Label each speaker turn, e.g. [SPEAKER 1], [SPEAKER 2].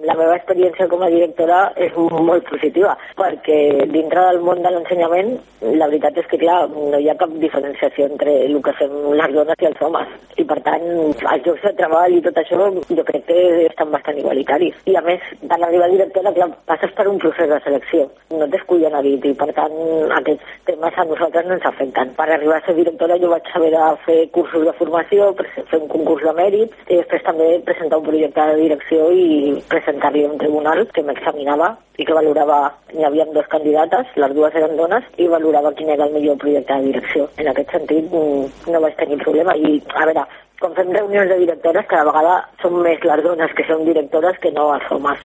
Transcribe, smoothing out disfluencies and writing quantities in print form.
[SPEAKER 1] La meva experiència com a directora és molt positiva, perquè dintre del món de l'ensenyament la veritat és que, clar, no hi ha cap diferenciació entre el que fem les dones i els homes. I, per tant, els llocs de treball i tot això jo crec que estan bastant igualitaris. I, a més, per arribar a directora, clar, passes per un procés de selecció. No t'escullen a dit i, per tant, aquests temes a nosaltres no ens afecten. Per arribar a ser directora jo vaig haver de fer cursos de formació, fer un concurs de mèrits i després també presentar un projecte de direcció i presentar-li a un tribunal que m'examinava i que valorava, n'hi havia 2 candidates, les 2 eren dones, i valorava quin era el millor projecte de direcció. En aquest sentit no vaig tenir problema. I, a veure, quan fem reunions de directores, cada vegada són més les dones que són directores que no els homes.